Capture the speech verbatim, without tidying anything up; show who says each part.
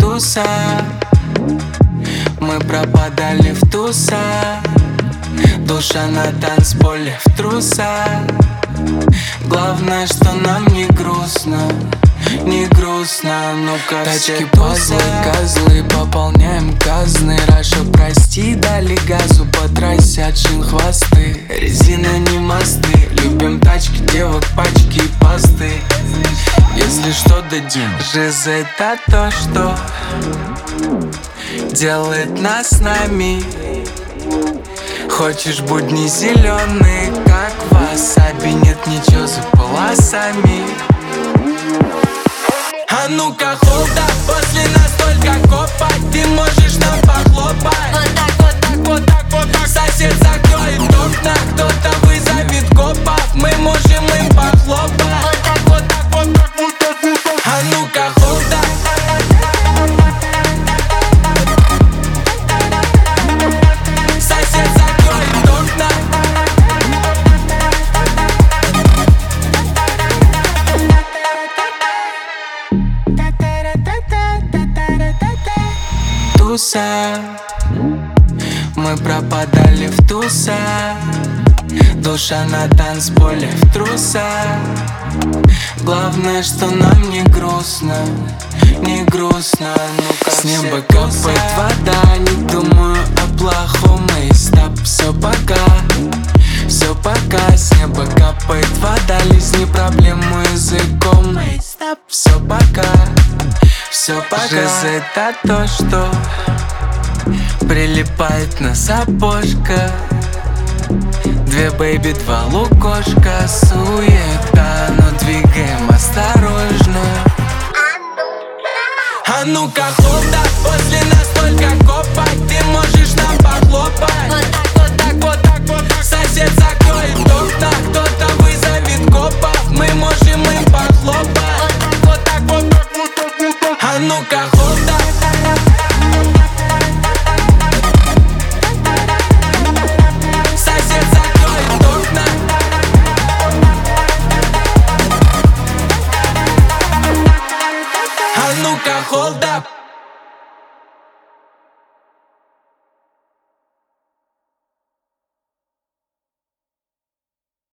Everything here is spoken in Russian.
Speaker 1: туса. Мы пропадали в туса. Душа на танцполе в труса. Главное, что нам не грустно, не грустно, ну-ка
Speaker 2: тачки, пазлы, козлы, пополняем казны. Раша, прости, дали газу по трассе, отшин хвосты.
Speaker 1: Резина не мосты, любим тачки, девок, пачки и посты. Если что, дадим. Жизнь — это то, что делает нас с нами. Хочешь будни зеленые, как васаби, нет ничего за полосами. А ну-ка, холда, после нас только копать. Ты можешь нам похлопать. Вот так, вот так, вот так, вот так. Сосед закроет окна, кто-то вызовет копов. Мы можем им похлопать. Вот так, вот так, вот так, вот так, вот так. А ну-ка, холда. Сосед закроет окна. Туса. Мы пропадали в туса. Душа на танцполе в труса. Главное, что нам не грустно, не грустно, ну-ка.
Speaker 2: С неба капает вода, не думаю о плохом. И стоп, все пока, все пока. С неба капает вода, лизни проблему языком. И стоп, все пока, все пока.
Speaker 1: Жизнь — это то, что прилипает на сапожка. Две бэйби, два лукошка. Суета, но двигаем осторожно. А ну-ка, холда.